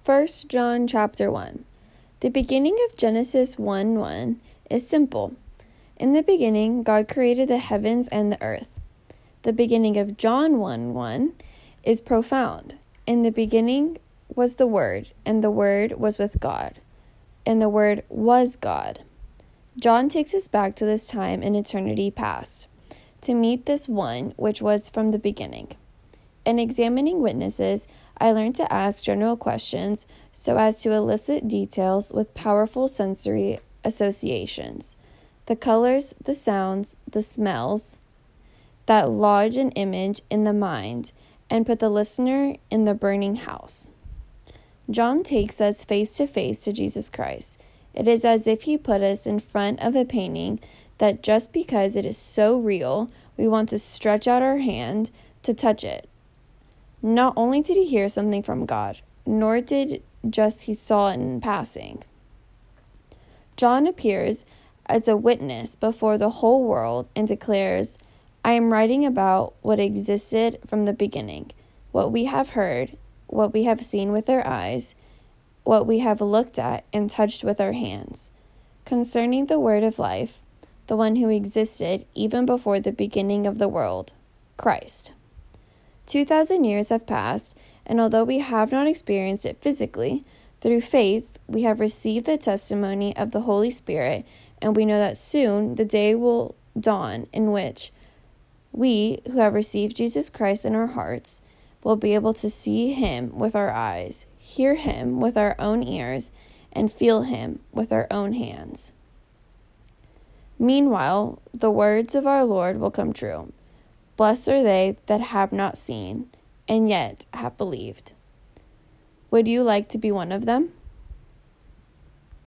1 John chapter 1. The beginning of Genesis 1:1 is simple. In the beginning, God created the heavens and the earth. The beginning of John 1:1 is profound. In the beginning was the Word, and the Word was with God, and the Word was God. John takes us back to this time in eternity past, to meet this one which was from the beginning. In examining witnesses, I learned to ask general questions so as to elicit details with powerful sensory associations. The colors, the sounds, the smells that lodge an image in the mind and put the listener in the burning house. John takes us face to face to Jesus Christ. It is as if he put us in front of a painting that just because it is so real, we want to stretch out our hand to touch it. Not only did he hear something from God, nor did just he saw it in passing. John appears as a witness before the whole world and declares, I am writing about what existed from the beginning, what we have heard, what we have seen with our eyes, what we have looked at and touched with our hands, concerning the word of life, the one who existed even before the beginning of the world, Christ. 2,000 years have passed, and although we have not experienced it physically, through faith we have received the testimony of the Holy Spirit, and we know that soon the day will dawn in which we, who have received Jesus Christ in our hearts, will be able to see him with our eyes, hear him with our own ears, and feel him with our own hands. Meanwhile, the words of our Lord will come true. Blessed are they that have not seen, and yet have believed. Would you like to be one of them?